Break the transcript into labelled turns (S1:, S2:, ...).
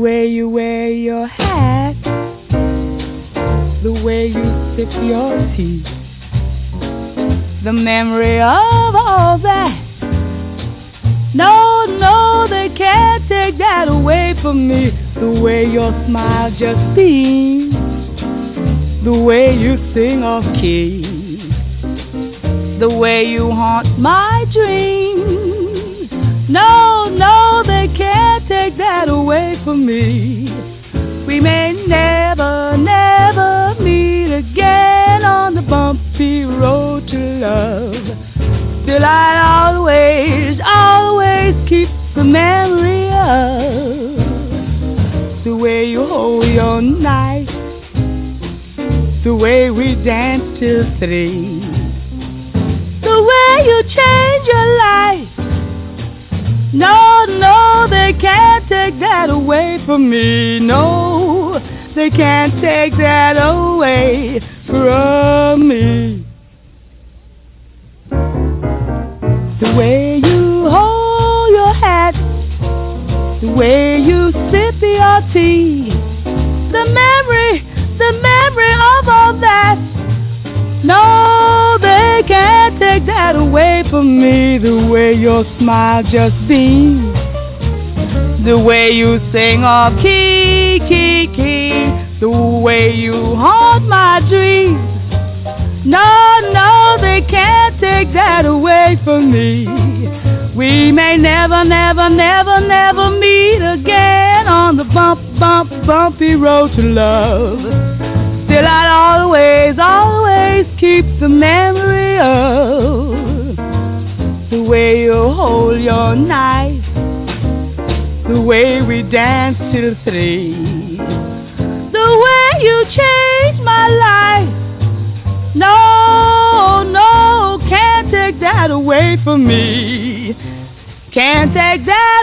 S1: way you wear your hat, the way you sip your tea, the memory of all that. No, no, they can't take that away from me. The way your smile just beams, the way you sing off key, the way you haunt my dreams. No, no, they can't take that away from me. We may never, never meet again on the bumpy road to love. Still I'd always, always keep the memory of the way you hold your knife, the way we danced till 3, the way you change your life. No, no, they can't take that away from me. No, they can't take that away from me. The way you hold your hat, the way you sip your tea, the memory of all that. No, they can't take that away from me. The way your smile just beams, the way you sing off key, key, key, the way you haunt my dreams. No, no, they can't take that away from me. We may never, never, never, never meet again on the bumpy road to love. Still I'd always, always keep the memory of the way you hold your knife, the way we danced till 3, the way you changed my life. No, no, can't take that away from me. Can't take that